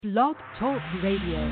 Blog Talk Radio.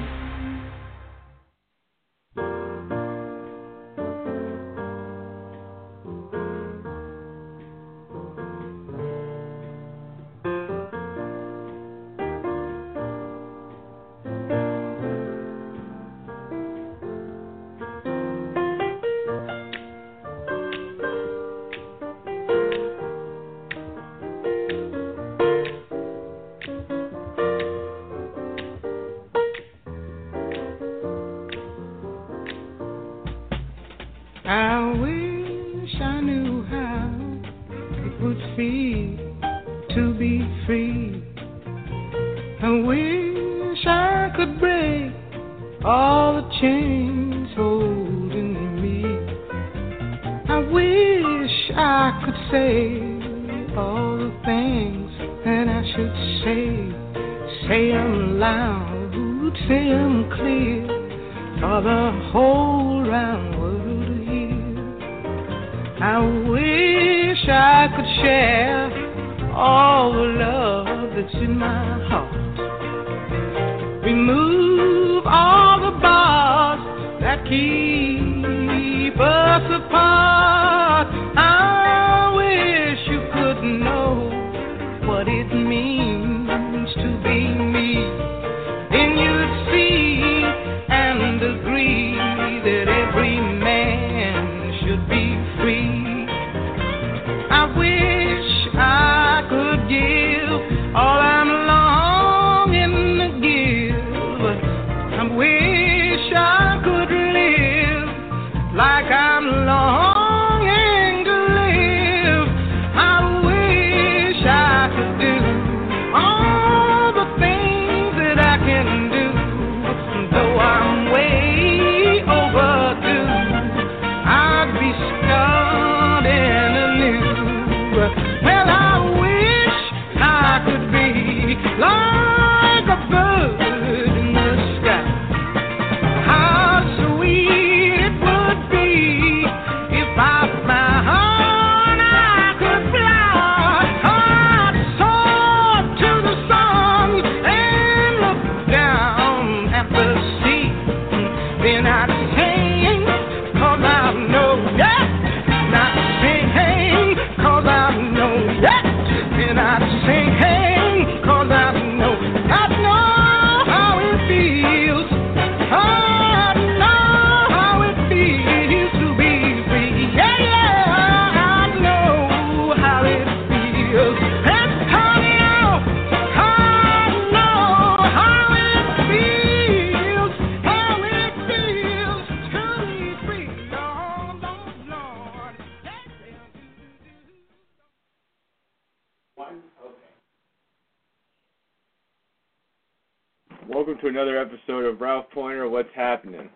Welcome to another episode of Ralph Pointer, What's Happening?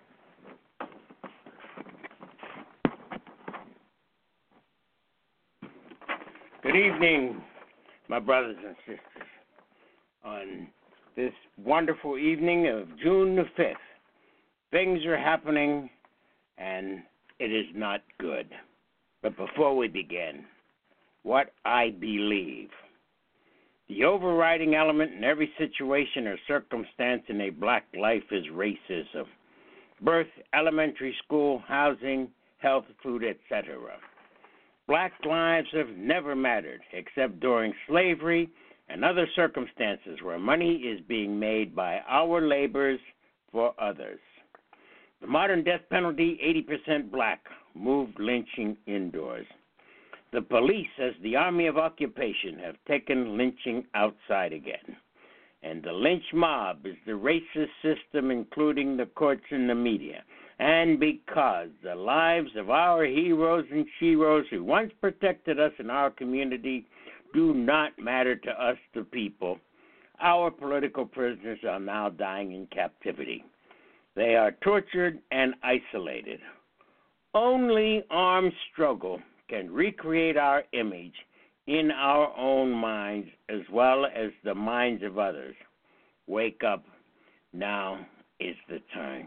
Good evening, my brothers and sisters. On this wonderful evening of June the 5th, things are happening, and it is not good. But before we begin, what I believe. The overriding element in every situation or circumstance in a black life is racism. Birth, elementary school, housing, health, food, etc. Black lives have never mattered except during slavery and other circumstances where money is being made by our labors for others. The modern death penalty, 80% black, moved lynching indoors. The police, as the army of occupation, have taken lynching outside again. And the lynch mob is the racist system, including the courts and the media. And because the lives of our heroes and sheroes who once protected us in our community do not matter to us, the people, our political prisoners are now dying in captivity. They are tortured and isolated. Only armed struggle can recreate our image in our own minds as well as the minds of others. Wake up. Now is the time.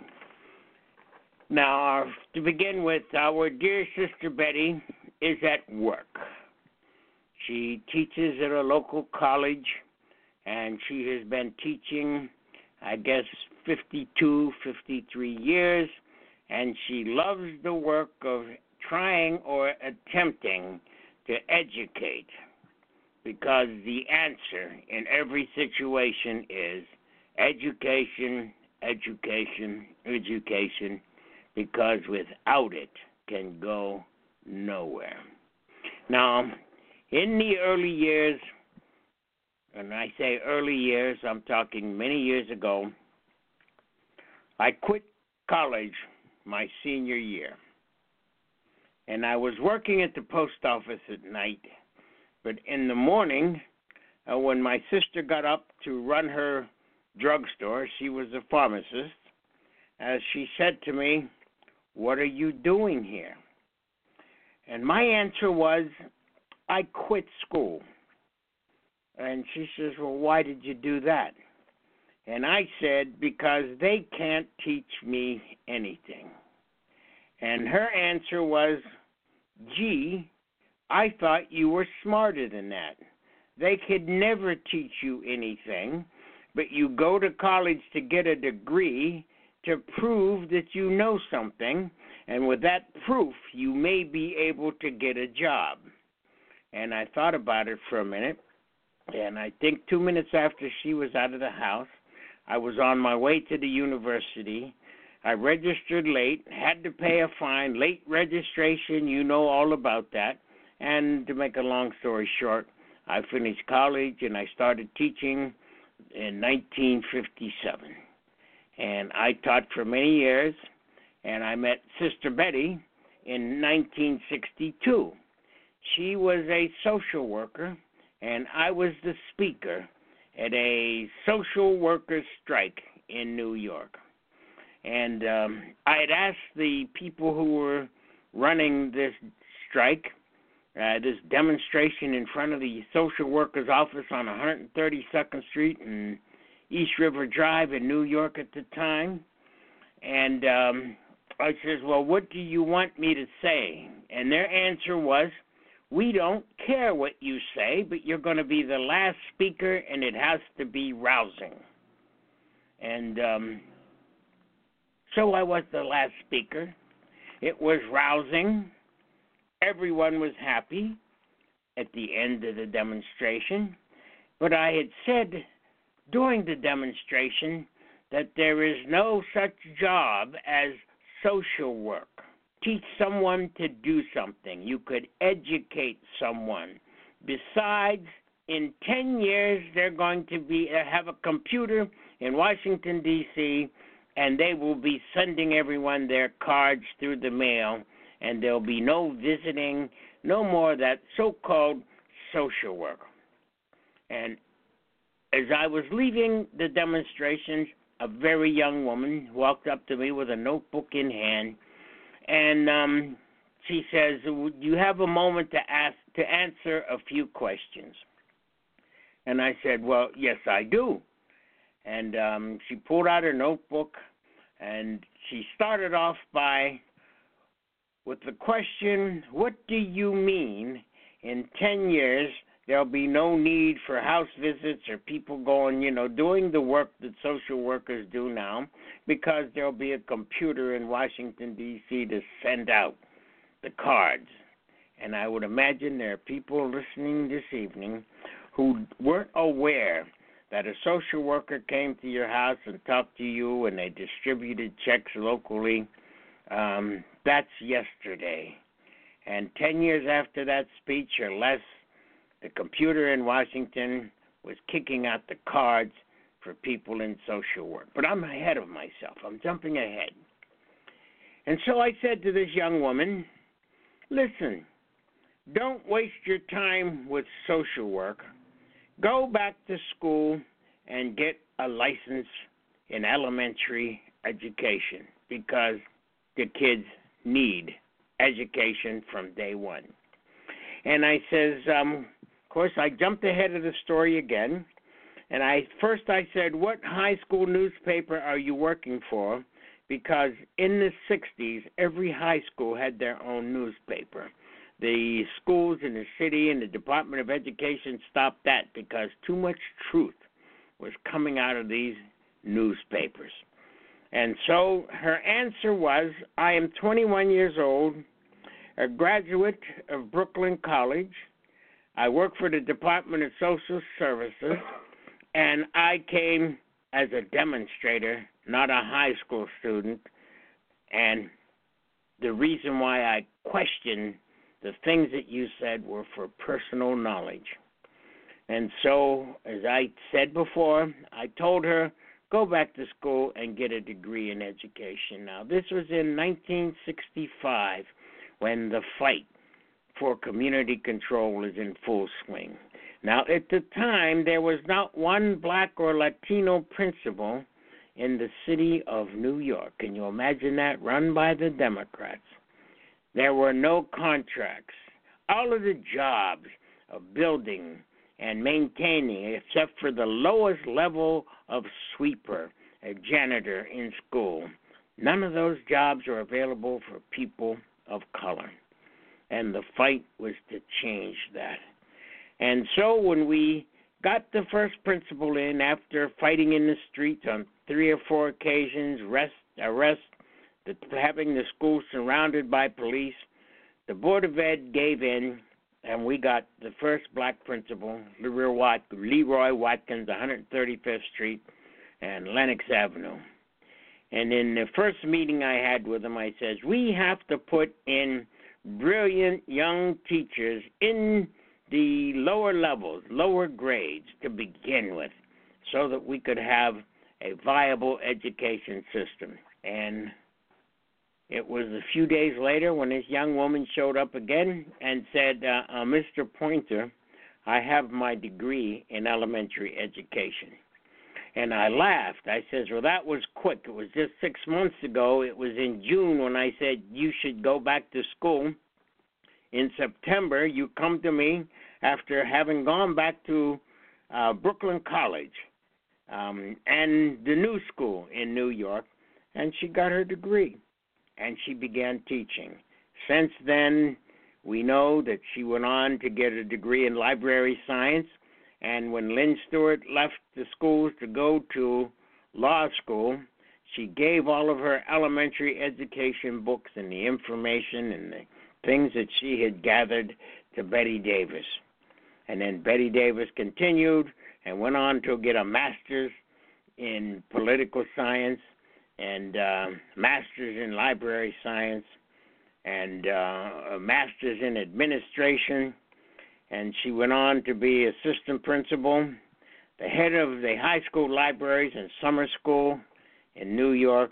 Now, to begin with, our dear sister Betty is at work. She teaches at a local college, and she has been teaching I guess, 52, 53 years, and she loves the work of trying or attempting to educate, because the answer in every situation is education, education, education, because without it can go nowhere. Now, in the early years, and I say early years, I'm talking many years ago, I quit college my senior year. And I was working at the post office at night. But in the morning, when my sister got up to run her drugstore, she was a pharmacist, she said to me, "What are you doing here?" And my answer was, "I quit school." And she says, "Well, why did you do that?" And I said, "Because they can't teach me anything." And her answer was, "Gee, I thought you were smarter than that. They could never teach you anything, but you go to college to get a degree to prove that you know something, and with that proof, you may be able to get a job." And I thought about it for a minute, and I think 2 minutes after she was out of the house, I was on my way to the university. I registered late, had to pay a fine, late registration, you know all about that. And to make a long story short, I finished college and I started teaching in 1957. And I taught for many years, and I met Sister Betty in 1962. She was a social worker, and I was the speaker at a social workers' strike in New York. And I had asked the people who were running this strike, this demonstration in front of the social workers' office on 132nd Street and East River Drive in New York at the time. And I says, "Well, what do you want me to say?" And their answer was, "We don't care what you say, but you're going to be the last speaker, and it has to be rousing." And so I was the last speaker. It was rousing. Everyone was happy at the end of the demonstration. But I had said during the demonstration that there is no such job as social work. Teach someone to do something. You could educate someone. Besides, in 10 years, they're going to have a computer in Washington, D.C., and they will be sending everyone their cards through the mail, and there'll be no visiting, no more of that so-called social work. And as I was leaving the demonstrations, a very young woman walked up to me with a notebook in hand, and she says, "Do you have a moment to answer a few questions?" And I said, "Well, yes, I do." And she pulled out her notebook, and she started off with the question, "What do you mean in 10 years there'll be no need for house visits or people going, doing the work that social workers do now, because there'll be a computer in Washington, D.C. to send out the cards?" And I would imagine there are people listening this evening who weren't aware that a social worker came to your house and talked to you and they distributed checks locally. That's yesterday. And 10 years after that speech or less, the computer in Washington was kicking out the cards for people in social work. But I'm ahead of myself. I'm jumping ahead. And so I said to this young woman, "Listen, don't waste your time with social work. Go back to school and get a license in elementary education, because the kids need education from day one." And I says, of course, I jumped ahead of the story again, and I said, "What high school newspaper are you working for?" Because in the 60s, every high school had their own newspaper. The schools in the city and the Department of Education stopped that because too much truth was coming out of these newspapers. And so her answer was, I am 21 years old, a graduate of Brooklyn College. I work for the Department of Social Services, and I came as a demonstrator, not a high school student. And the reason why I questioned the things that you said were for personal knowledge. And so, as I said before, I told her, go back to school and get a degree in education. Now, this was in 1965 when the fight for community control was in full swing. Now, at the time, there was not one black or Latino principal in the city of New York. Can you imagine that? Run by the Democrats. There were no contracts. All of the jobs of building and maintaining, except for the lowest level of sweeper, a janitor in school, none of those jobs are available for people of color. And the fight was to change that. And so when we got the first principal in after fighting in the streets on 3 or 4 occasions, arrest, having the school surrounded by police, the Board of Ed gave in, and we got the first black principal, Leroy Watkins, 135th Street and Lenox Avenue. And in the first meeting I had with him, I says, we have to put in brilliant young teachers in the lower levels, lower grades to begin with, so that we could have a viable education system. And it was a few days later when this young woman showed up again and said, Mr. Pointer, I have my degree in elementary education. And I laughed. I says, well, that was quick. It was just 6 months ago. It was in June when I said you should go back to school. In September, you come to me after having gone back to Brooklyn College and the New School in New York, and she got her degree. And she began teaching. Since then, we know that she went on to get a degree in library science, and when Lynn Stewart left the schools to go to law school, she gave all of her elementary education books and the information and the things that she had gathered to Betty Davis. And then Betty Davis continued and went on to get a master's in political science and master's in library science and a master's in administration. And she went on to be assistant principal, the head of the high school libraries and summer school in New York.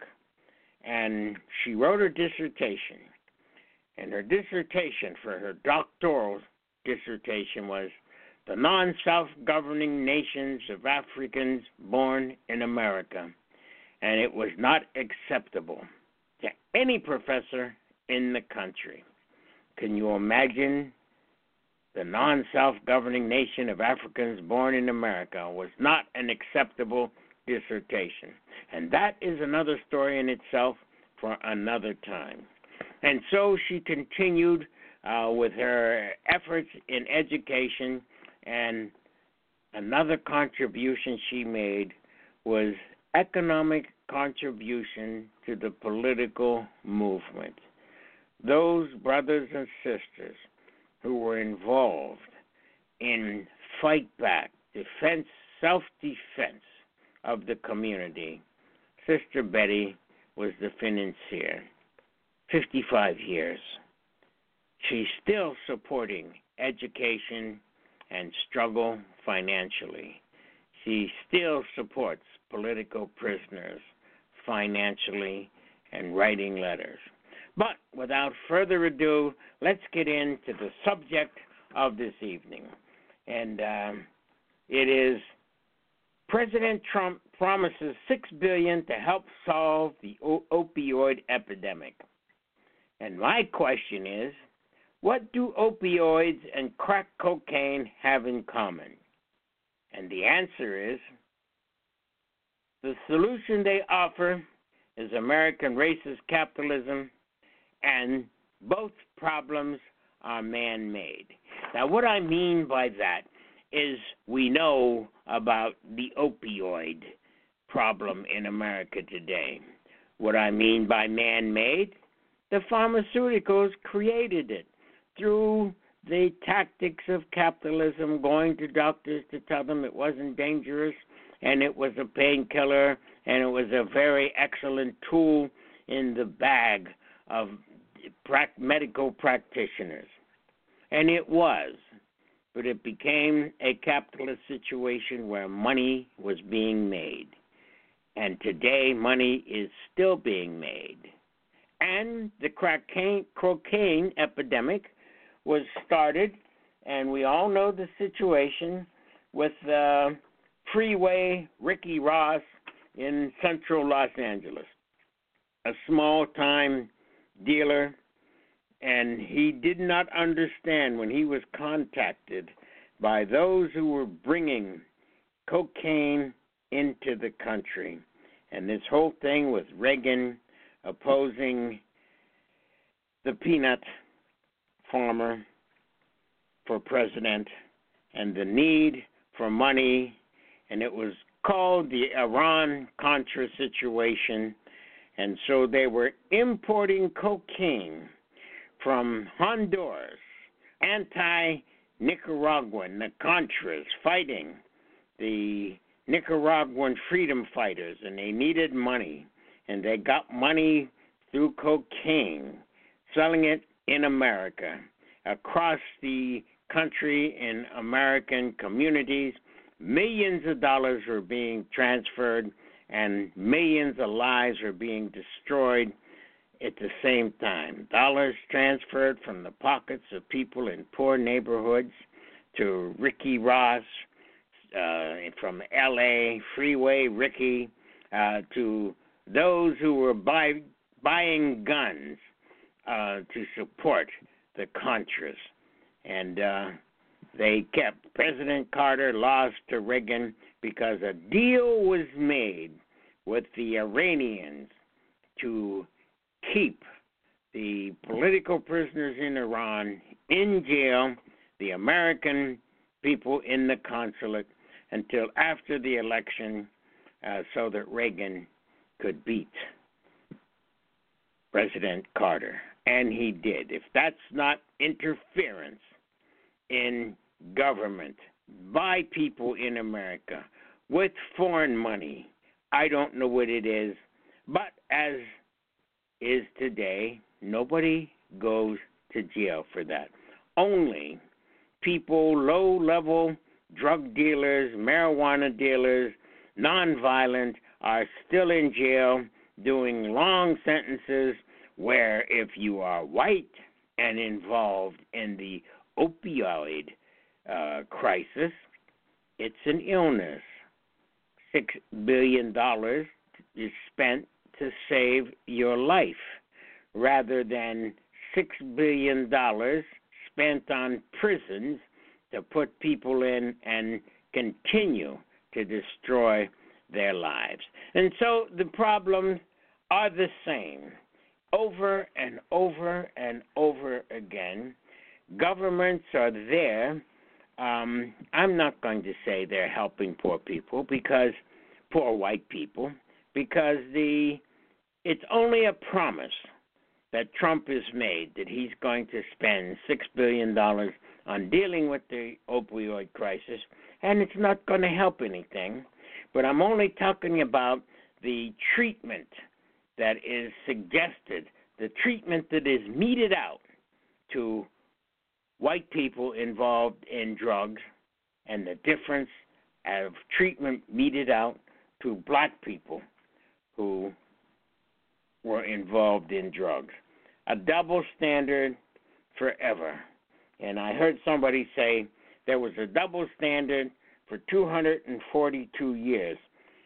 And she wrote her dissertation. And her dissertation for her doctoral dissertation was The Non-Self-Governing Nations of Africans Born in America. And it was not acceptable to any professor in the country. Can you imagine? The non-self-governing nation of Africans born in America was not an acceptable dissertation. And that is another story in itself for another time. And so she continued with her efforts in education, and another contribution she made was economic contribution to the political movement. Those brothers and sisters who were involved in fight back, defense, self-defense of the community, Sister Betty was the financier. 55 years. She's still supporting education and struggle financially. She still supports political prisoners financially and writing letters. But without further ado, let's get into the subject of this evening. And it is President Trump promises $6 billion to help solve the opioid epidemic. And my question is, what do opioids and crack cocaine have in common? And the answer is, the solution they offer is American racist capitalism, and both problems are man-made. Now, what I mean by that is we know about the opioid problem in America today. What I mean by man-made, the pharmaceuticals created it through the tactics of capitalism, going to doctors to tell them it wasn't dangerous and it was a painkiller and it was a very excellent tool in the bag of medical practitioners. And it was, but it became a capitalist situation where money was being made. And today, money is still being made. And the cocaine epidemic was started, and we all know the situation with Freeway Ricky Ross in central Los Angeles, a small-time dealer, and he did not understand when he was contacted by those who were bringing cocaine into the country. And this whole thing with Reagan opposing the peanut farmer for president and the need for money, and it was called the Iran-Contra situation. And so they were importing cocaine from Honduras, anti-Nicaraguan, the Contras fighting the Nicaraguan freedom fighters, and they needed money. And they got money through cocaine, selling it in America, across the country in American communities. Millions of dollars were being transferred, and millions of lives are being destroyed at the same time. Dollars transferred from the pockets of people in poor neighborhoods to Ricky Ross, from L.A., Freeway Ricky, to those who were buying guns to support the Contras. And they kept President Carter lost to Reagan because a deal was made with the Iranians to keep the political prisoners in Iran in jail, the American people in the consulate, until after the election, so that Reagan could beat President Carter. And he did. If that's not interference in government by people in America with foreign money, I don't know what it is. But as is today, nobody goes to jail for that. Only people, low-level drug dealers, marijuana dealers, nonviolent, are still in jail doing long sentences where if you are white and involved in the opioid crisis, it's an illness. $6 billion is spent to save your life rather than $6 billion spent on prisons to put people in and continue to destroy their lives. And so the problems are the same over and over and over again. Governments are there. I'm not going to say they're helping poor people, because poor white people, because it's only a promise that Trump has made that he's going to spend $6 billion on dealing with the opioid crisis, and it's not going to help anything. But I'm only talking about the treatment that is suggested, the treatment that is meted out to white people involved in drugs, and the difference of treatment meted out to black people who were involved in drugs. A double standard forever. And I heard somebody say there was a double standard for 242 years.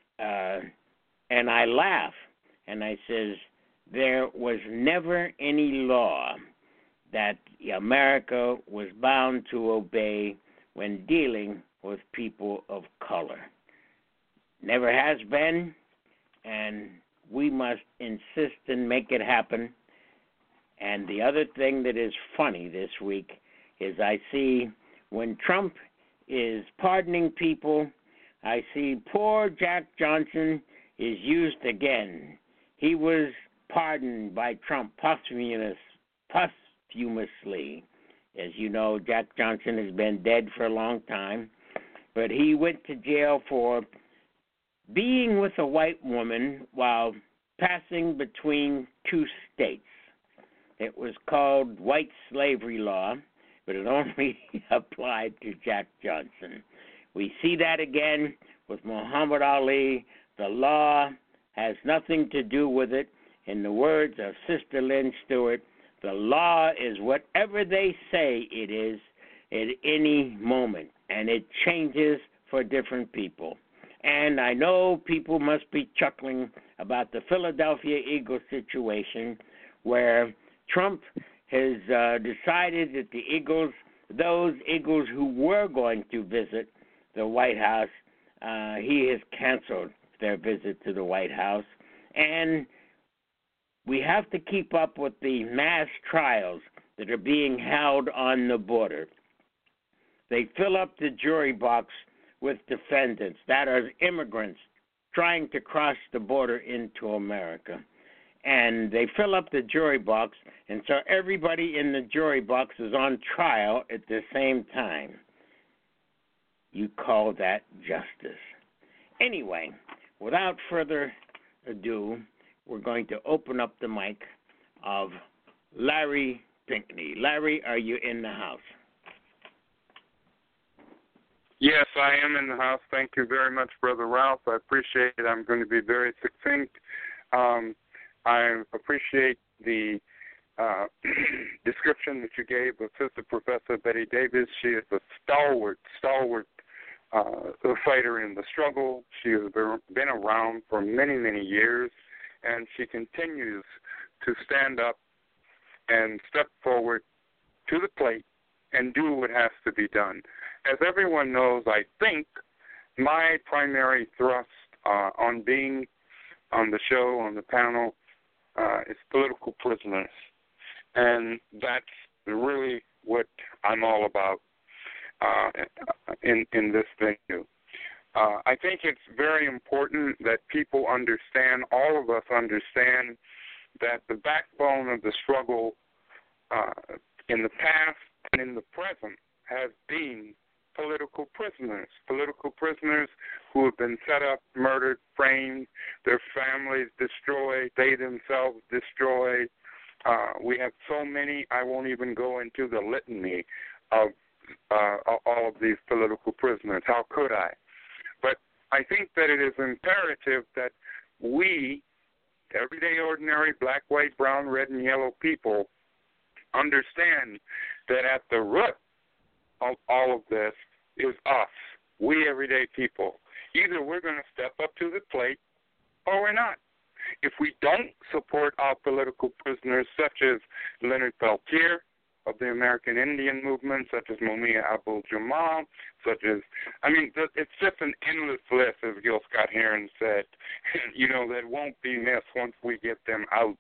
And I laugh, and I says, there was never any law that America was bound to obey when dealing with people of color. Never has been, and we must insist and make it happen. And the other thing that is funny this week is I see when Trump is pardoning people, I see poor Jack Johnson is used again. He was pardoned by Trump posthumously. As you know, Jack Johnson has been dead for a long time, but he went to jail for being with a white woman while passing between two states. It was called white slavery law, but it only applied to Jack Johnson. We see that again with Muhammad Ali. The law has nothing to do with it. In the words of Sister Lynn Stewart, the law is whatever they say it is at any moment, and it changes for different people. And I know people must be chuckling about the Philadelphia Eagles situation, where Trump has decided that the Eagles, those Eagles who were going to visit the White House, he has canceled their visit to the White House. And we have to keep up with the mass trials that are being held on the border. They fill up the jury box with defendants, that are immigrants trying to cross the border into America. And they fill up the jury box, and so everybody in the jury box is on trial at the same time. You call that justice. Anyway, without further ado, we're going to open up the mic of Larry Pinckney. Larry, are you in the house? Yes, I am in the house. Thank you very much, Brother Ralph. I appreciate it. I'm going to be very succinct. I appreciate the description that you gave of Sister Professor Betty Davis. She is a stalwart fighter in the struggle. She has been around for many, many years, and she continues to stand up and step forward to the plate and do what has to be done. As everyone knows, I think my primary thrust on being on the show, on the panel, is political prisoners. And that's really what I'm all about in this venue. I think it's very important that people understand, all of us understand, that the backbone of the struggle in the past and in the present has been political prisoners who have been set up, murdered, framed, their families destroyed, they themselves destroyed. We have so many, I won't even go into the litany of all of these political prisoners. How could I? But I think that it is imperative that we, everyday ordinary black, white, brown, red, and yellow people, understand that at the root of all of this is us, we everyday people. Either we're going to step up to the plate or we're not. If we don't support our political prisoners, such as Leonard Peltier of the American Indian movement, such as Mumia Abu-Jamal, it's just an endless list, as Gil Scott-Heron said, that won't be missed once we get them out.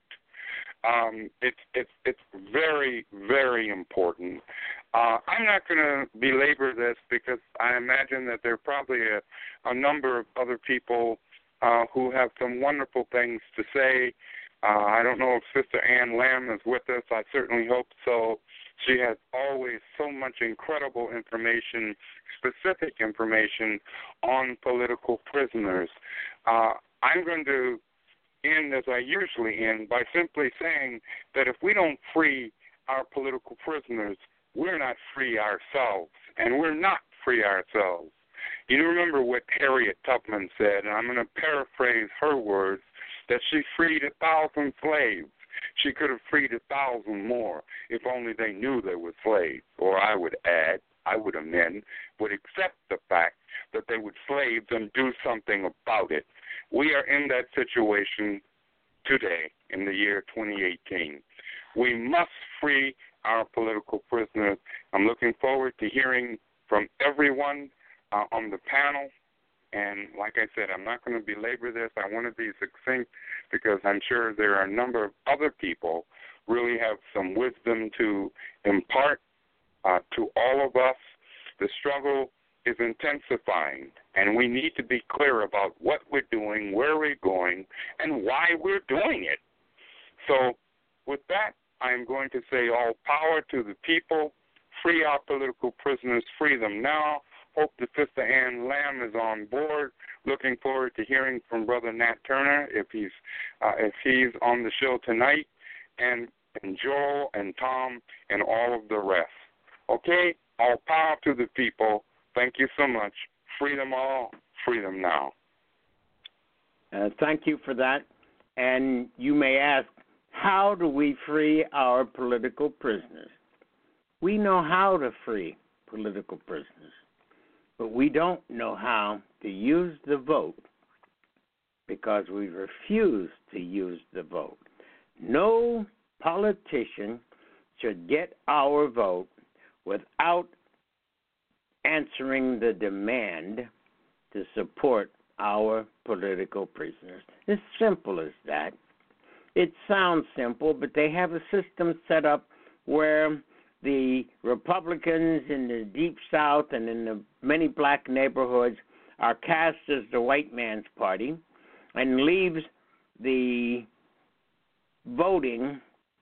It's very, very important. I'm not going to belabor this because I imagine that there are probably a number of other people who have some wonderful things to say. I don't know if Sister Ann Lamb is with us. I certainly hope so. She has always so much incredible information, specific information on political prisoners. I'm going to end as I usually end by simply saying that if we don't free our political prisoners, we're not free ourselves, and we're not free ourselves. You remember what Harriet Tubman said, and I'm going to paraphrase her words, that she freed 1,000 slaves. She could have freed 1,000 more if only they knew they were slaves. Or I would add, I would amend, would accept the fact that they were slaves and do something about it. We are in that situation today in the year 2018. We must free our political prisoners. I'm looking forward to hearing from everyone on the panel. And like I said, I'm not going to belabor this. I want to be succinct because I'm sure there are a number of other people really have some wisdom to impart to all of us. The struggle is intensifying, And we need to be clear about what we're doing, where we're going, and why we're doing it. So with that, I'm going to say all power to the people. Free our political prisoners. Free them now. Hope that Sister Ann Lamb is on board. Looking forward to hearing from Brother Nat Turner if he's on the show tonight, and Joel and Tom and all of the rest. Okay? All power to the people. Thank you so much. Free them all. Free them now. Thank you for that. And you may ask, how do we free our political prisoners? We know how to free political prisoners, but we don't know how to use the vote because we refuse to use the vote. No politician should get our vote without answering the demand to support our political prisoners. It's simple as that. It sounds simple, but they have a system set up where the Republicans in the Deep South and in the many black neighborhoods are cast as the white man's party and leaves the voting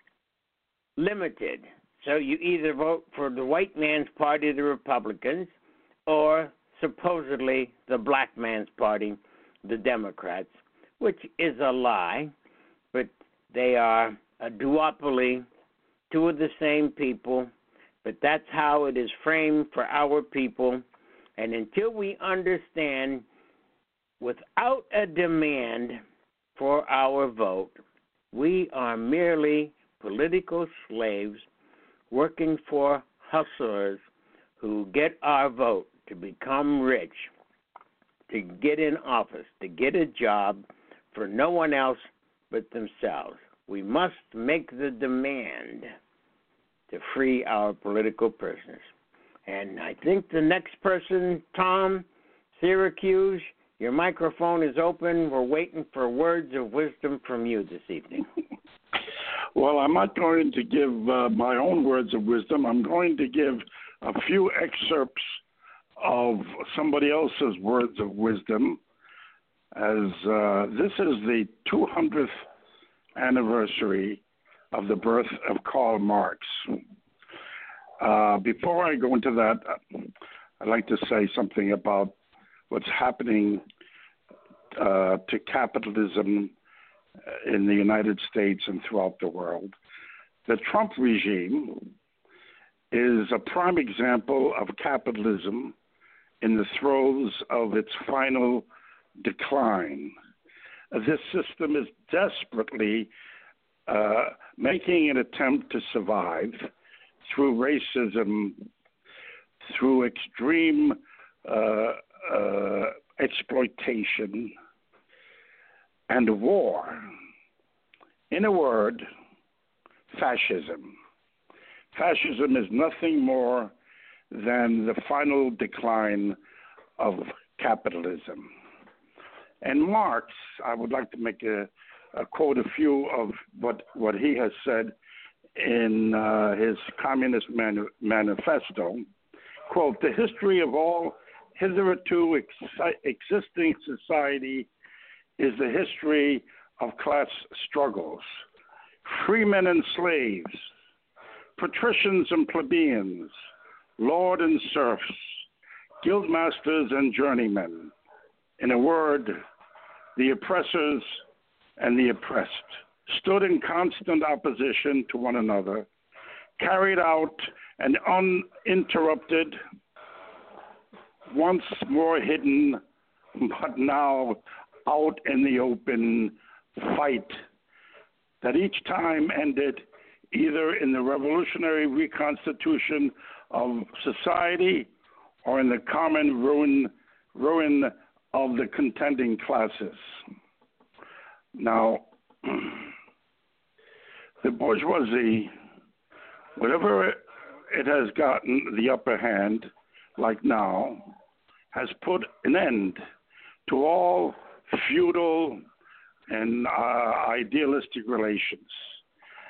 limited. So you either vote for the white man's party, the Republicans, or supposedly the black man's party, the Democrats, which is a lie, but they are a duopoly, two of the same people, but that's how it is framed for our people. And until we understand, without a demand for our vote, we are merely political slaves working for hustlers who get our vote to become rich, to get in office, to get a job for no one else but themselves. We must make the demand to free our political prisoners. And I think the next person, Tom, Syracuse, your microphone is open. We're waiting for words of wisdom from you this evening. Well, I'm not going to give my own words of wisdom. I'm going to give a few excerpts of somebody else's words of wisdom, as this is the 200th anniversary of the birth of Karl Marx. Before I go into that, I'd like to say something about what's happening to capitalism in the United States and throughout the world. The Trump regime is a prime example of capitalism in the throes of its final decline. This system is desperately making an attempt to survive through racism, through extreme exploitation, and war. In a word, fascism. Fascism is nothing more than the final decline of capitalism. And Marx, I would like to make quote a few of what he has said in his Communist Manifesto. Quote, "The history of all hitherto existing society is the history of class struggles. Freemen and slaves, patricians and plebeians, lord and serfs, guildmasters and journeymen. In a word, the oppressors and the oppressed stood in constant opposition to one another, carried out an uninterrupted, once more hidden, but now out in the open fight that each time ended either in the revolutionary reconstitution of society or in the common ruin of the contending classes." Now, the bourgeoisie, whatever it has gotten the upper hand, like now, has put an end to all feudal and idealistic relations.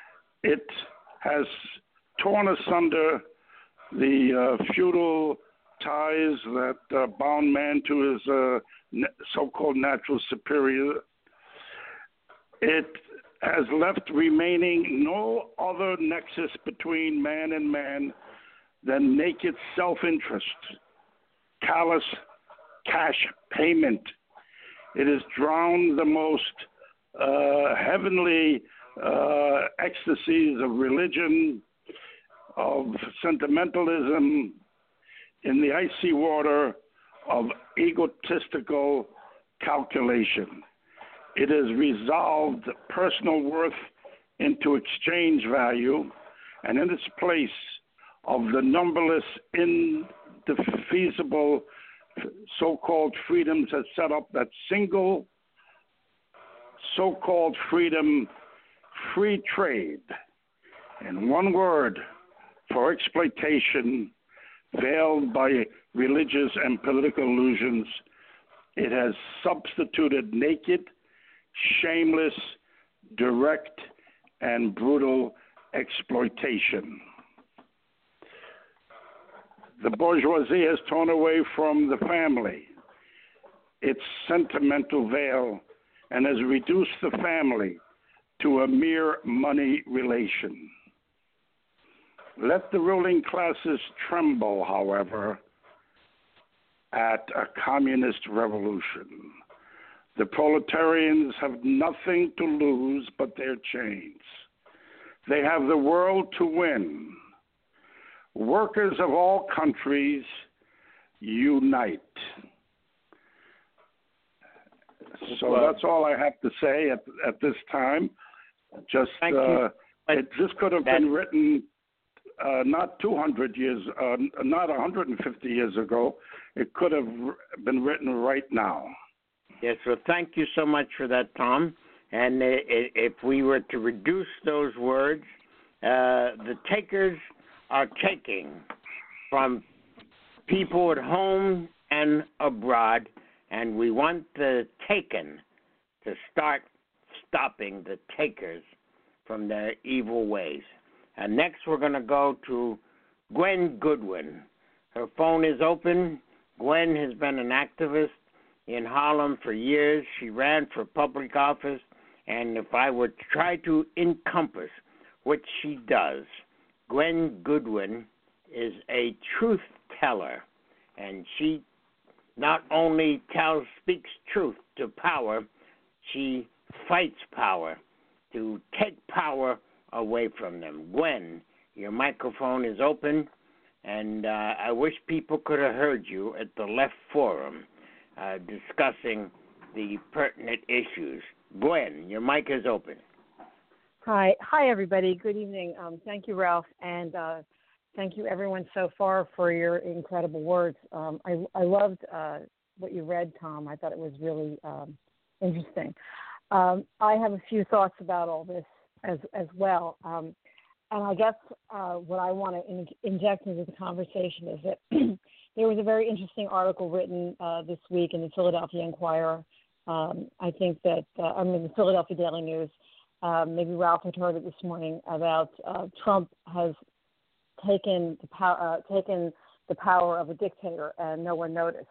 It has torn asunder the feudal ties that bound man to his so-called natural superior. It has left remaining no other nexus between man and man than naked self-interest, callous cash payment. It has drowned the most heavenly ecstasies of religion, of sentimentalism, in the icy water of egotistical calculation. It has resolved personal worth into exchange value, and in its place of the numberless indefeasible so-called freedoms has set up that single so-called freedom, free trade. In one word, for exploitation, veiled by religious and political illusions, it has substituted naked, shameless, direct, and brutal exploitation. The bourgeoisie has torn away from the family its sentimental veil and has reduced the family to a mere money relation. Let the ruling classes tremble, however, at a communist revolution. The proletarians have nothing to lose but their chains. They have the world to win. Workers of all countries, unite. So that's all I have to say at this time. Just this could have been written not 200 years, not 150 years ago. It could have been written right now. Yes, well, thank you so much for that, Tom. And if we were to reduce those words, the takers are taking from people at home and abroad, and we want the taken to start stopping the takers from their evil ways. And next we're going to go to Gwen Goodwin. Her phone is open. Gwen has been an activist in Harlem for years. She ran for public office, and if I were to try to encompass what she does, Gwen Goodwin is a truth teller, and she not only speaks truth to power, she fights power to take power away from them. Gwen, your microphone is open, and I wish people could have heard you at the Left Forum discussing the pertinent issues. Gwen, your mic is open. Hi, everybody. Good evening. Thank you, Ralph, and thank you, everyone, so far for your incredible words. I loved what you read, Tom. I thought it was really interesting. I have a few thoughts about all this as well. And I guess what I want to inject into the conversation is that there was a very interesting article written this week in the Philadelphia Inquirer. I think that, the Philadelphia Daily News, maybe Ralph had heard it this morning, about Trump has taken the power of a dictator and no one noticed.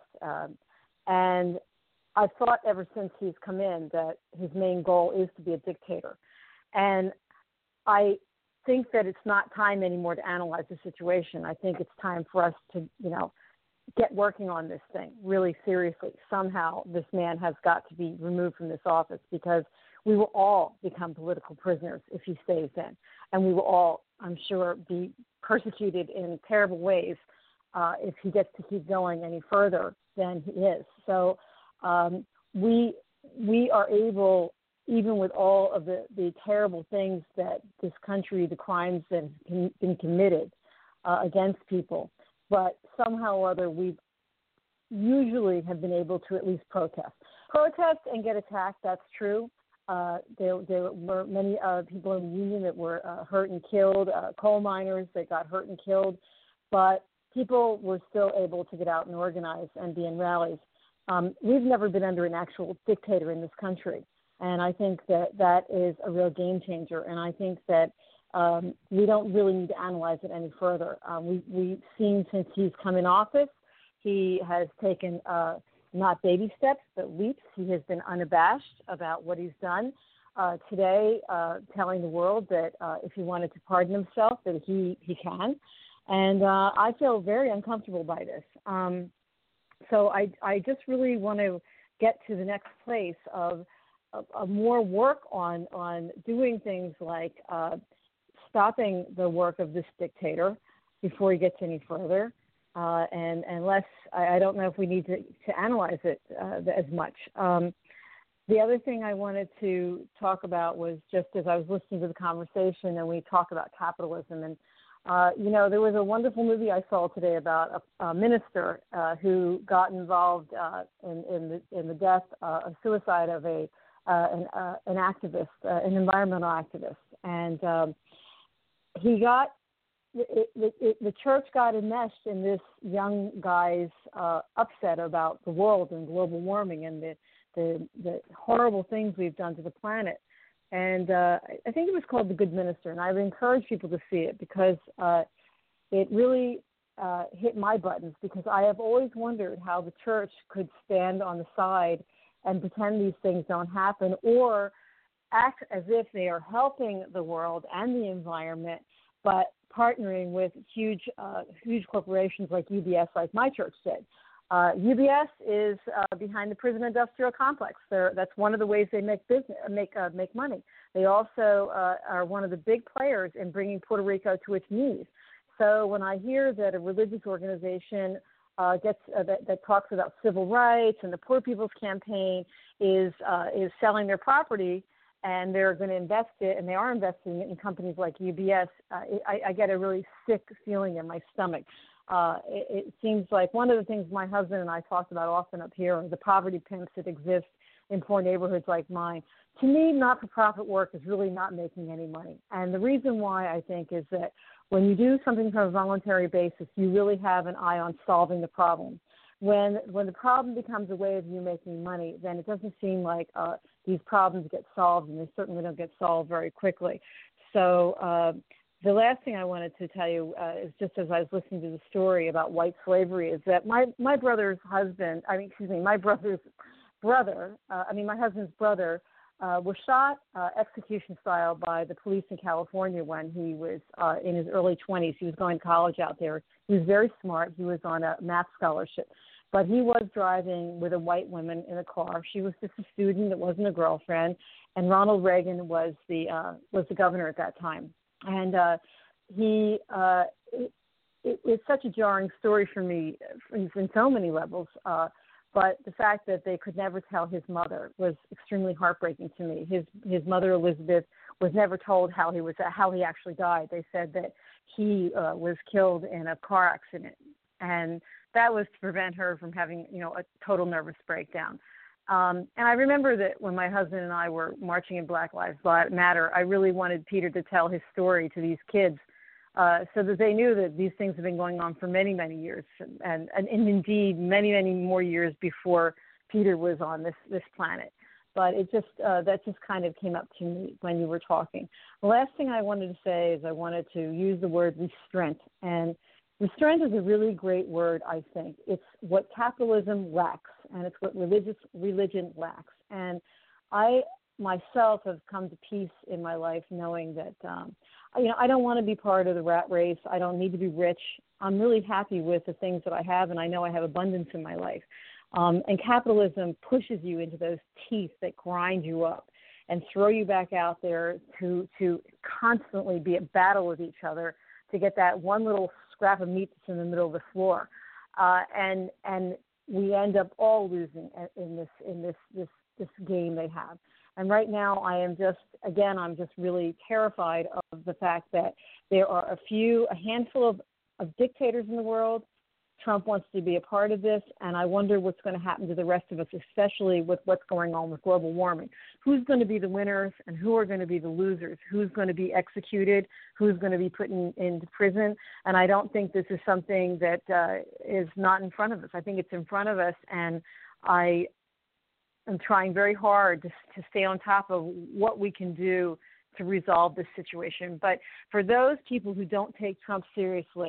And I've thought ever since he's come in that his main goal is to be a dictator. And I think that it's not time anymore to analyze the situation. I think it's time for us to, get working on this thing really seriously. Somehow this man has got to be removed from this office, because we will all become political prisoners if he stays in. And we will all, I'm sure, be persecuted in terrible ways if he gets to keep going any further than he is. So we are able, even with all of the terrible things that this country, the crimes that have been committed against people, but somehow or other we usually have been able to at least protest and get attacked. That's true. There were many people in the union that were hurt and killed, coal miners that got hurt and killed, but people were still able to get out and organize and be in rallies. We've never been under an actual dictator in this country, and I think that is a real game changer, and I think that we don't really need to analyze it any further. We've seen since he's come in office He has taken not baby steps, but leaps. He has been unabashed about what he's done. Today, telling the world that if he wanted to pardon himself, that he can. And I feel very uncomfortable by this. So I just really want to get to the next place of more work on doing things like stopping the work of this dictator before he gets any further. And less, I don't know if we need to analyze it as much. The other thing I wanted to talk about was just as I was listening to the conversation and we talk about capitalism. And, there was a wonderful movie I saw today about a minister who got involved in the death, a suicide of an activist, an environmental activist. And the church got enmeshed in this young guy's upset about the world and global warming and the horrible things we've done to the planet. And I think it was called The Good Minister, and I would encourage people to see it because it really hit my buttons, because I have always wondered how the church could stand on the side and pretend these things don't happen, or act as if they are helping the world and the environment, but partnering with huge corporations like UBS, like my church did. UBS is behind the prison industrial complex. That's one of the ways they make money. They also are one of the big players in bringing Puerto Rico to its knees. So when I hear that a religious organization that talks about civil rights and the Poor People's Campaign is selling their property and they're going to invest it, and they are investing it in companies like UBS, I get a really sick feeling in my stomach. It seems like one of the things my husband and I talked about often up here are the poverty pimps that exist in poor neighborhoods like mine. To me, not-for-profit work is really not making any money. And the reason why, I think, is that when you do something from a voluntary basis, you really have an eye on solving the problem. When the problem becomes a way of you making money, then it doesn't seem like these problems get solved, and they certainly don't get solved very quickly. So the last thing I wanted to tell you is just as I was listening to the story about white slavery is that my husband's brother was shot execution style by the police in California when he was in his early 20s. He was going to college out there. He was very smart. He was on a math scholarship. But he was driving with a white woman in a car. She was just a student. It wasn't a girlfriend. And Ronald Reagan was the governor at that time. And it's such a jarring story for me in so many levels. But the fact that they could never tell his mother was extremely heartbreaking to me. His mother, Elizabeth, was never told how he actually died. They said that he was killed in a car accident, and that was to prevent her from having, a total nervous breakdown. And I remember that when my husband and I were marching in Black Lives Matter, I really wanted Peter to tell his story to these kids so that they knew that these things have been going on for many, many years, and indeed many, many more years before Peter was on this planet. But it just that just kind of came up to me when you were talking. The last thing I wanted to say is I wanted to use the word restraint. And restraint is a really great word, I think. It's what capitalism lacks, and it's what religion lacks. And I myself have come to peace in my life knowing that, I don't want to be part of the rat race. I don't need to be rich. I'm really happy with the things that I have, and I know I have abundance in my life. And capitalism pushes you into those teeth that grind you up and throw you back out there to constantly be at battle with each other to get that one little scrap of meat that's in the middle of the floor. And we end up all losing in this game they have. And right now I'm just really terrified of the fact that there are a handful of dictators in the world. Trump wants to be a part of this, and I wonder what's going to happen to the rest of us, especially with what's going on with global warming. Who's going to be the winners and who are going to be the losers? Who's going to be executed? Who's going to be put into prison? And I don't think this is something that is not in front of us. I think it's in front of us, and I am trying very hard to stay on top of what we can do to resolve this situation. But for those people who don't take Trump seriously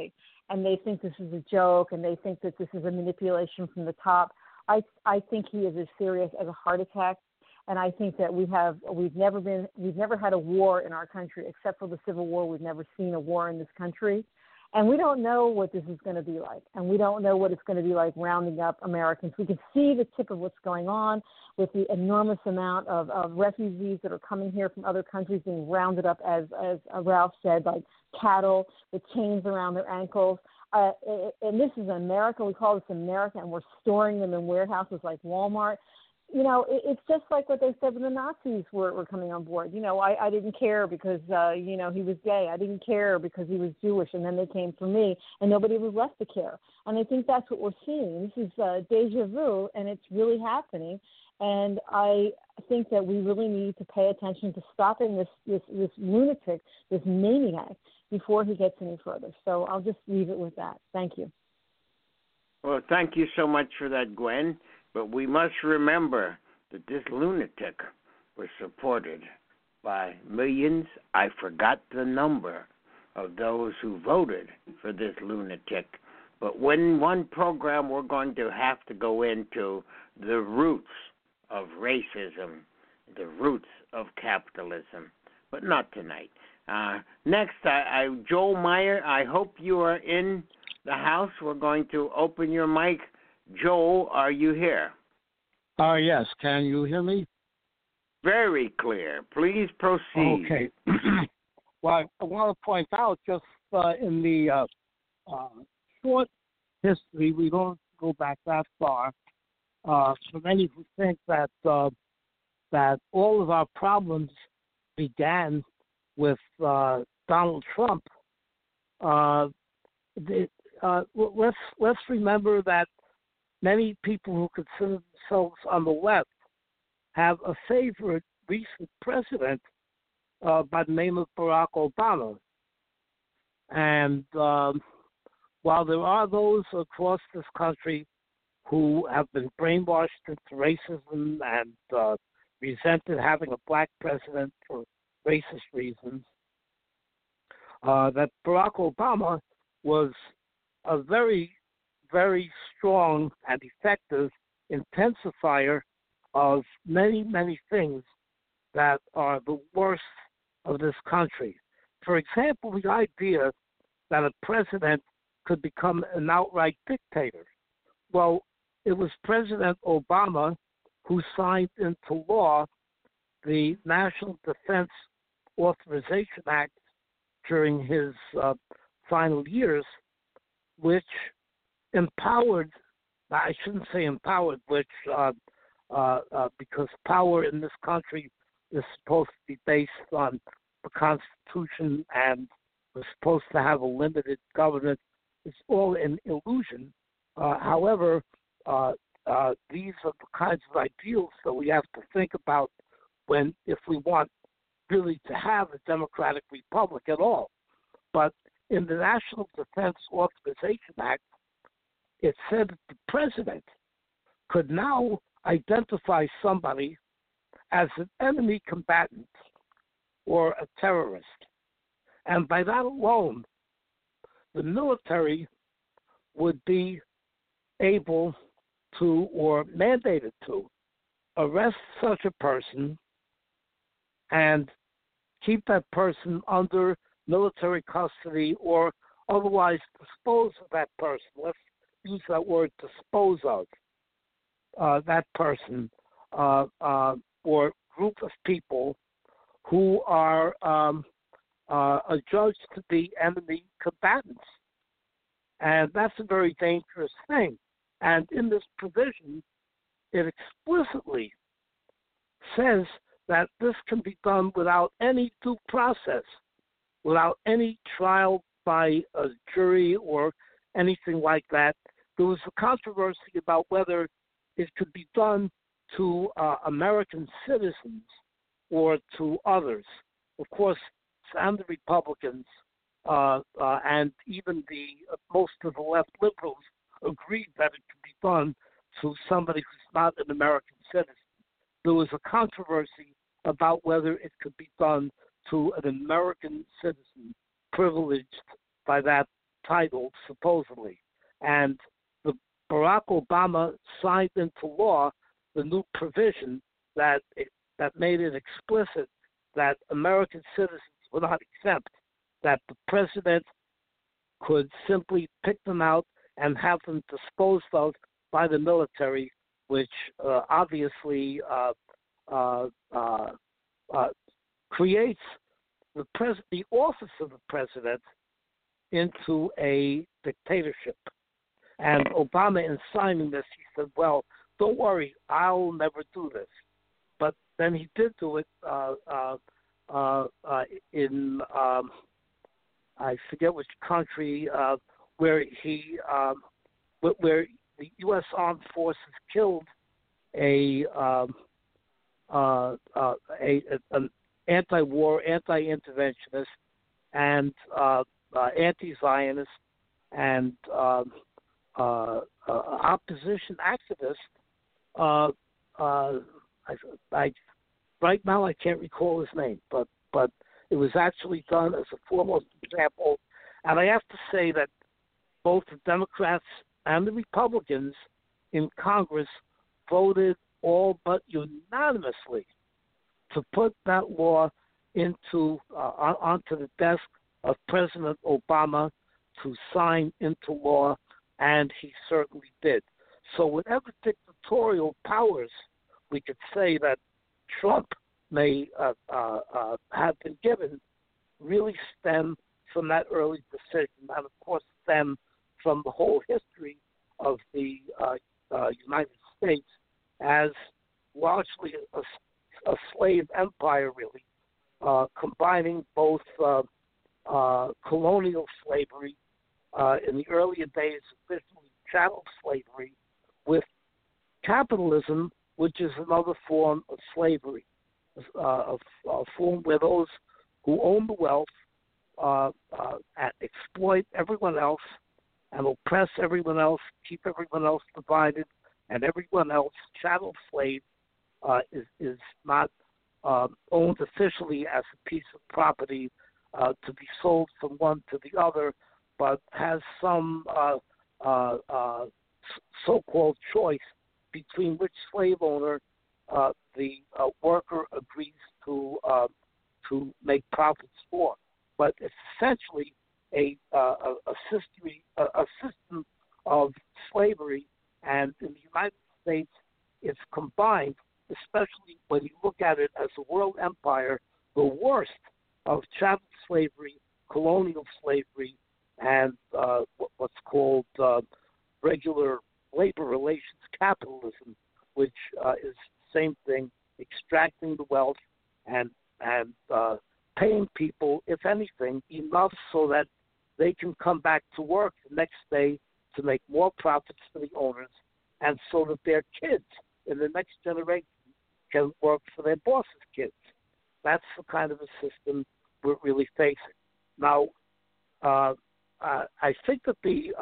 and they think this is a joke, and they think that this is a manipulation from the top. I think he is as serious as a heart attack, and I think that we've never had a war in our country except for the Civil War. We've never seen a war in this country. And we don't know what this is going to be like. And we don't know what it's going to be like rounding up Americans. We can see the tip of what's going on with the enormous amount of refugees that are coming here from other countries being rounded up, as Ralph said, like cattle with chains around their ankles. And this is America. We call this America, and we're storing them in warehouses like Walmart. You know, it's just like what they said when the Nazis were coming on board. You know, I didn't care because, you know, he was gay. I didn't care because he was Jewish, and then they came for me, and nobody was left to care. And I think that's what we're seeing. This is deja vu, and it's really happening. And I think that we really need to pay attention to stopping this lunatic, this maniac, before he gets any further. So I'll just leave it with that. Thank you. Well, thank you so much for that, Gwen. But we must remember that this lunatic was supported by millions. I forgot the number of those who voted for this lunatic. But when one program, we're going to have to go into the roots of racism, the roots of capitalism, but not tonight. Next, Joel Meyer, I hope you are in the house. We're going to open your mic. Joel, are you here? Yes. Can you hear me? Very clear. Please proceed. Okay. Well, I want to point out just in the short history, we don't go back that far. For many who think that all of our problems began with Donald Trump, let's remember that many people who consider themselves on the left have a favorite recent president by the name of Barack Obama. And while there are those across this country who have been brainwashed into racism and resented having a black president for racist reasons, that Barack Obama was a very, very strong and effective intensifier of many, many things that are the worst of this country. For example, the idea that a president could become an outright dictator. Well, it was President Obama who signed into law the National Defense Authorization Act during his final years, which empowered, I shouldn't say empowered, which because power in this country is supposed to be based on the Constitution and we're supposed to have a limited government. It's all an illusion. However, these are the kinds of ideals that we have to think about if we want really to have a democratic republic at all. But in the National Defense Authorization Act, it said that the president could now identify somebody as an enemy combatant or a terrorist. And by that alone, the military would be able to, or mandated to, arrest such a person and keep that person under military custody or otherwise dispose of that person. Let's use that word, dispose of that person or group of people who are judged to be enemy combatants. And that's a very dangerous thing. And in this provision, it explicitly says that this can be done without any due process, without any trial by a jury or anything like that. There was a controversy about whether it could be done to American citizens or to others. Of course, and the Republicans and even most of the left liberals agreed that it could be done to somebody who's not an American citizen. There was a controversy about whether it could be done to an American citizen privileged by that title, supposedly. And Barack Obama signed into law the new provision that made it explicit that American citizens were not exempt, that the president could simply pick them out and have them disposed of by the military, which obviously creates the office of the president into a dictatorship. And Obama, in signing this, he said, well, don't worry, I'll never do this. But then he did do it in, I forget which country, where the U.S. Armed Forces killed an anti-war, anti-interventionist, and anti-Zionist, and opposition activist. Right now I can't recall his name, but it was actually done as a foremost example. And I have to say that both the Democrats and the Republicans in Congress voted all but unanimously to put that law onto the desk of President Obama to sign into law, and he certainly did. So whatever dictatorial powers we could say that Trump may have been given really stem from that early decision, and of course stem from the whole history of the United States as largely a slave empire, really, combining both colonial slavery in the earlier days, officially chattel slavery, with capitalism, which is another form of slavery, a form where those who own the wealth exploit everyone else and oppress everyone else, keep everyone else divided, and everyone else chattel slave is not owned officially as a piece of property to be sold from one to the other, but has some so-called choice between which slave owner the worker agrees to make profits for. But it's essentially a system of slavery, and in the United States, it's combined, especially when you look at it as a world empire, the worst of chattel slavery, colonial slavery, and what's called regular labor relations capitalism, which is the same thing, extracting the wealth and paying people, if anything, enough so that they can come back to work the next day to make more profits for the owners, and so that their kids in the next generation can work for their boss's kids. That's the kind of a system we're really facing. Now, I think that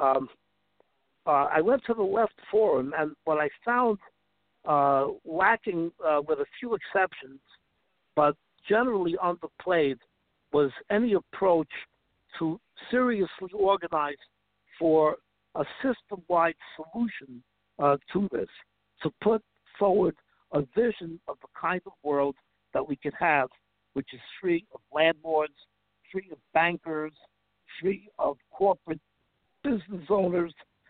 I went to the Left Forum, and what I found lacking, with a few exceptions, but generally underplayed, was any approach to seriously organize for a system-wide solution to this, to put forward a vision of the kind of world that we could have, which is free of landlords, free of bankers, free of corporate business owners.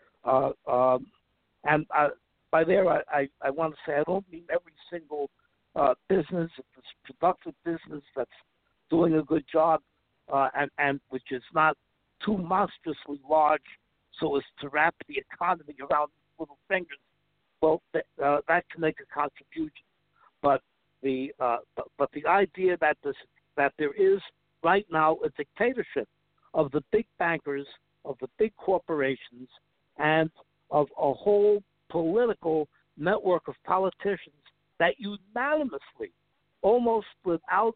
And by there, I want to say I don't mean every single business, it's productive business that's doing a good job and which is not too monstrously large so as to wrap the economy around its little fingers. Well, that can make a contribution. But the idea that there is right now a dictatorship of the big bankers, of the big corporations, and of a whole political network of politicians that unanimously, almost without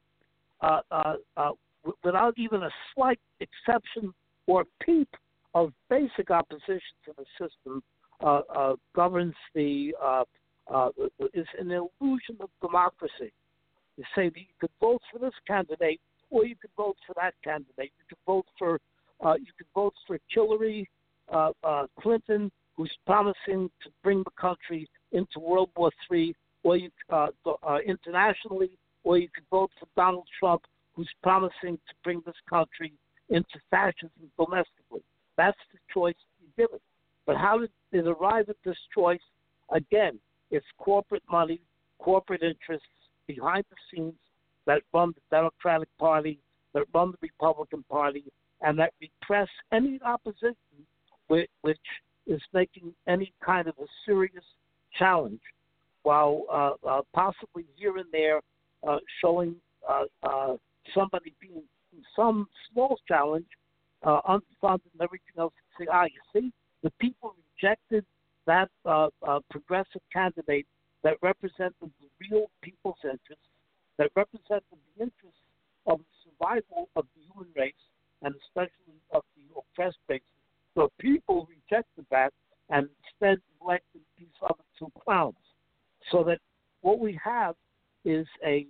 even a slight exception or peep of basic opposition to the system, governs is an illusion of democracy. You say that you could vote for this candidate or you could vote for that candidate. You could vote for You could vote for Hillary Clinton, who's promising to bring the country into World War III, or you internationally, or you could vote for Donald Trump, who's promising to bring this country into fascism domestically. That's the choice you give it. But how did it arrive at this choice? Again, it's corporate money, corporate interests behind the scenes that run the Democratic Party, that run the Republican Party, and that repress any opposition which is making any kind of a serious challenge, while possibly here and there showing somebody being some small challenge, unfunded and everything else, and say, you see, the people rejected that progressive candidate that represented the real people's interests, that represented the interests of the survival of the human race, and especially of the oppressed races. So people rejected that and instead elected these other two clowns. So that what we have is a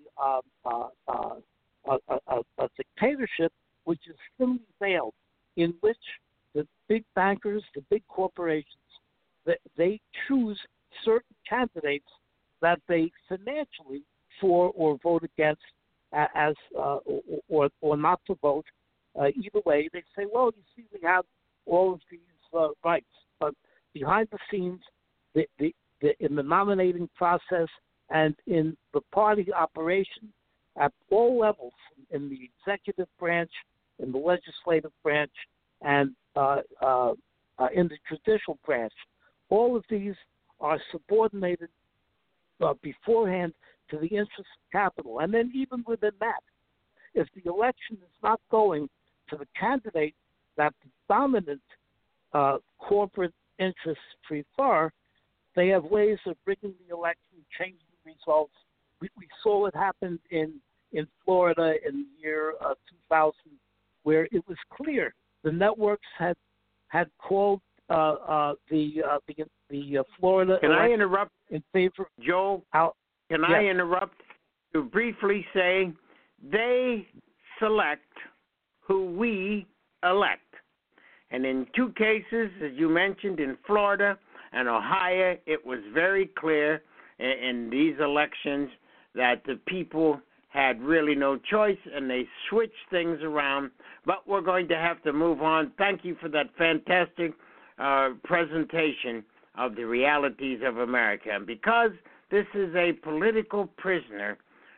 dictatorship which is thinly veiled, in which the big bankers, the big corporations, they choose certain candidates that they financially for or vote against as or not to vote. Either way, they say, well, you see, we have all of these rights, but behind the scenes, in the nominating process and in the party operation at all levels, in the executive branch, in the legislative branch, and in the judicial branch, all of these are subordinated beforehand to the interests of capital. And then even within that, if the election is not going to the candidate that the dominant corporate interests prefer, they have ways of rigging the election, changing the results. We saw what happened in Florida in the year 2000, where it was clear the networks had called the Florida. Can I interrupt? In favor, Joe? Can I interrupt to briefly say they select who we elect? And in two cases, as you mentioned, in Florida and Ohio, it was very clear in these elections that the people had really no choice, and they switched things around. But we're going to have to move on. Thank you for that fantastic presentation of the realities of America. And because this is a political prisoner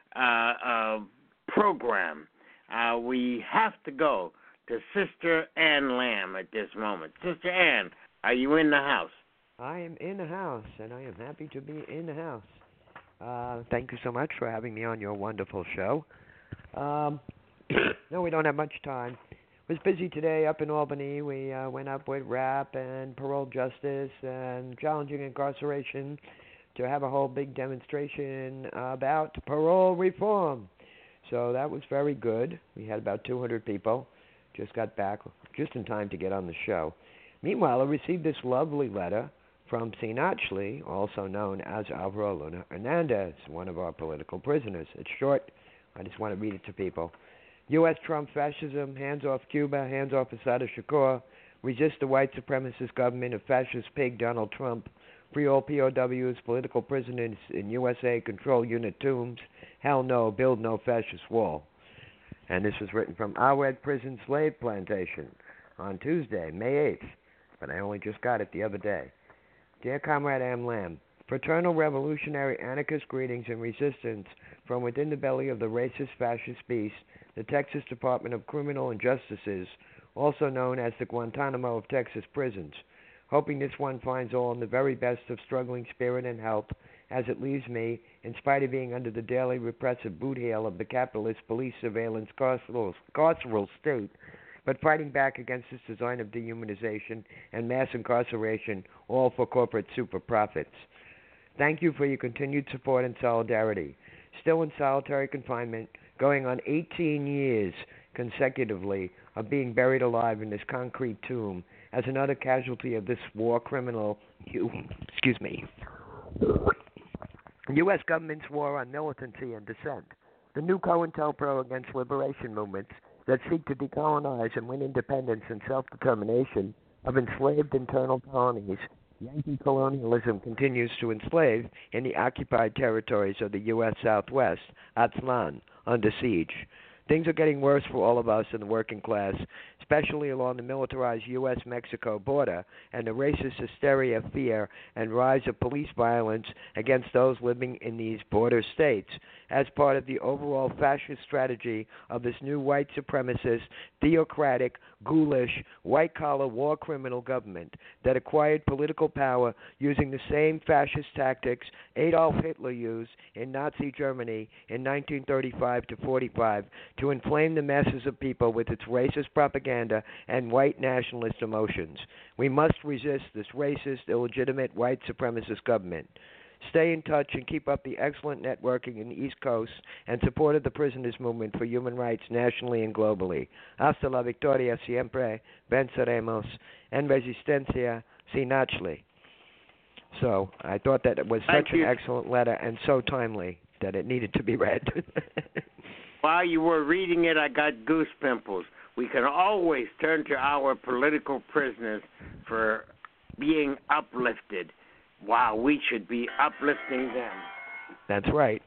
program, we have to go to Sister Ann Lamb at this moment. Sister Ann, are you in the house? I am in the house, and I am happy to be in the house. Thank you so much for having me on your wonderful show. No, we don't have much time. Was busy today up in Albany. We went up with rap and parole justice and challenging incarceration to have a whole big demonstration about parole reform. So that was very good. We had about 200 people. Just got back just in time to get on the show. Meanwhile, I received this lovely letter from Sinachli, also known as Alvaro Luna Hernandez, one of our political prisoners. It's short. I just want to read it to people. U.S. Trump fascism, hands off Cuba, hands off Assad Shakur, resist the white supremacist government of fascist pig Donald Trump, free all POWs, political prisoners in USA, control unit tombs, hell no, build no fascist wall. And this was written from Awed Prison Slave Plantation on Tuesday, May 8th, but I only just got it the other day. Dear Comrade Am Lamb, fraternal revolutionary anarchist greetings and resistance from within the belly of the racist fascist beast, the Texas Department of Criminal Injustices, also known as the Guantanamo of Texas prisons. Hoping this one finds all in the very best of struggling spirit and health, as it leaves me, in spite of being under the daily repressive boot heel of the capitalist police surveillance carceral state, but fighting back against this design of dehumanization and mass incarceration, all for corporate super profits. Thank you for your continued support and solidarity. Still in solitary confinement, going on 18 years consecutively of being buried alive in this concrete tomb as another casualty of this war criminal, U.S. government's war on militancy and dissent. The new COINTELPRO against liberation movements, that seek to decolonize and win independence and self-determination of enslaved internal colonies, Yankee colonialism continues to enslave in the occupied territories of the U.S. Southwest, Aztlan, under siege. Things are getting worse for all of us in the working class, especially along the militarized U.S.-Mexico border and the racist hysteria, fear, and rise of police violence against those living in these border states as part of the overall fascist strategy of this new white supremacist, theocratic, ghoulish, white-collar war criminal government that acquired political power using the same fascist tactics Adolf Hitler used in Nazi Germany in 1935 to 45 to inflame the masses of people with its racist propaganda and white nationalist emotions. We must resist this racist, illegitimate, white supremacist government. Stay in touch and keep up the excellent networking in the East Coast and support of the prisoners' movement for human rights nationally and globally. Hasta la victoria siempre, venceremos, en resistencia sin nachli. So I thought that it was such an excellent letter and so timely that it needed to be read. While you were reading it, I got goose pimples. We can always turn to our political prisoners for being uplifted. Wow, we should be uplifting them. That's right.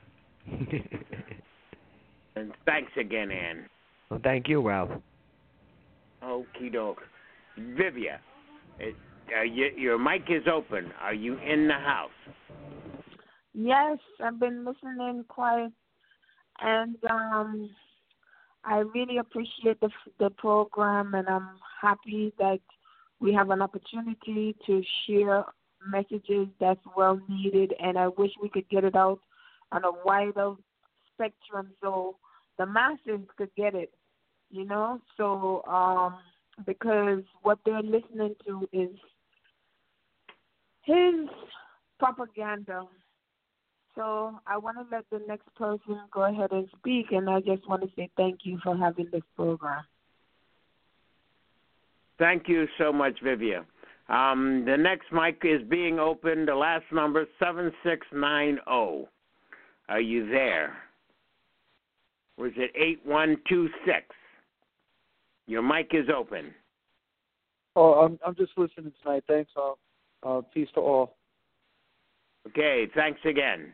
And thanks again, Ann. Well, thank you, Ralph. Okie doke. Vivia, your mic is open. Are you in the house? Yes, I've been listening quiet, and I really appreciate the program, and I'm happy that we have an opportunity to share messages that's well needed, and I wish we could get it out on a wider spectrum so the masses could get it, you know? So because what they're listening to is his propaganda. So I want to let the next person go ahead and speak, and I just want to say thank you for having this program. Thank you so much, Vivia. The next mic is being opened. The last number, 7690. Are you there? Or is it 8126? Your mic is open. Oh, I'm just listening tonight. Thanks. Peace to all. Okay, thanks again.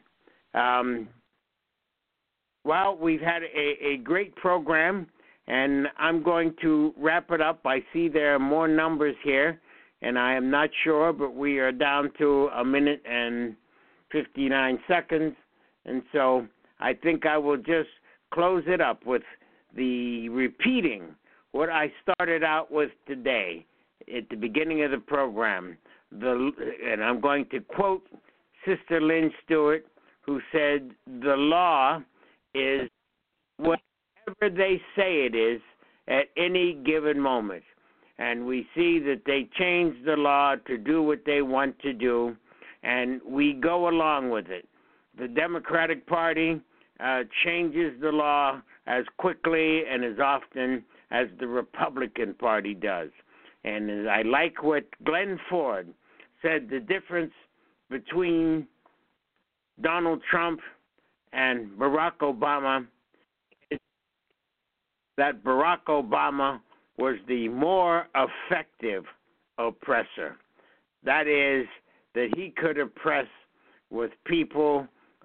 Well, we've had a great program, and I'm going to wrap it up. I see there are more numbers here, and I am not sure, but we are down to 1 minute and 59 seconds, and so I think I will just close it up with the repeating what I started out with today at the beginning of the program. And I'm going to quote Sister Lynn Stewart, who said, "The law is whatever they say it is at any given moment." And we see that they change the law to do what they want to do, and we go along with it. The Democratic Party changes the law as quickly and as often as the Republican Party does. And I like what Glenn Ford said, the difference between Donald Trump and Barack Obama is that Barack Obama was the more effective oppressor. That is, that he could oppress with people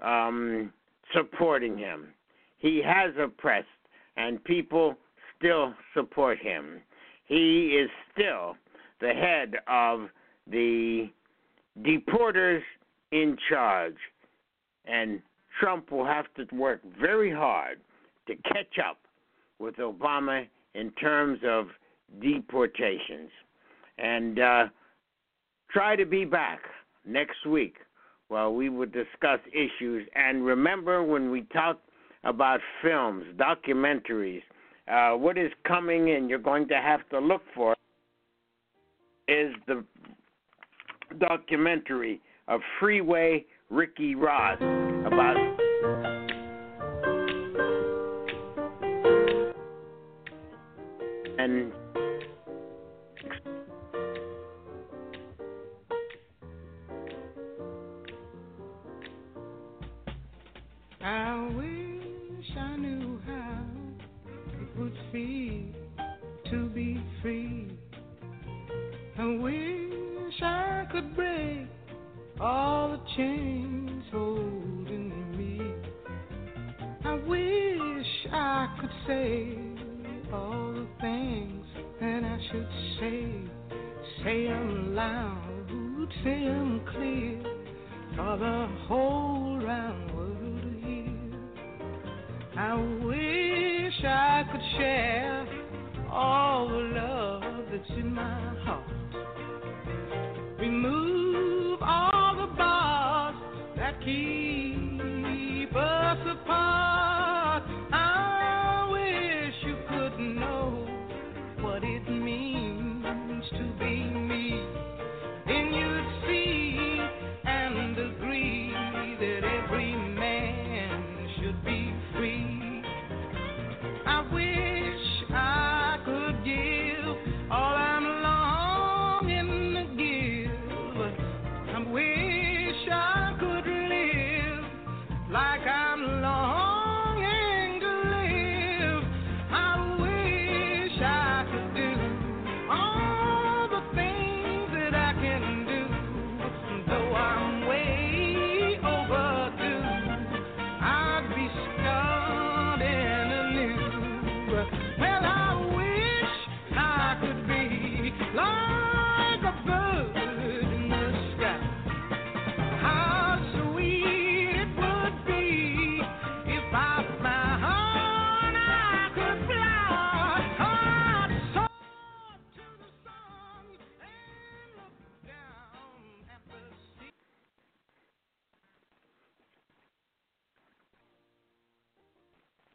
supporting him. He has oppressed, and people still support him. He is still the head of the deporters in charge, and Trump will have to work very hard to catch up with Obama in terms of deportations. And try to be back next week while we will discuss issues. And remember, when we talk about films, documentaries, what is coming and you're going to have to look for is the documentary of Freeway Ricky Ross about and I wish I knew how it would be free. I wish I could break all the chains holding me. I wish I could say all the things that I should say them loud, say them clear, for the whole round world to hear. I wish I could share all the love that's in my heart. Remove all the bars that keep us apart. I wish you could know what it means to be me. Then you'd see and agree that every man should be free. I wish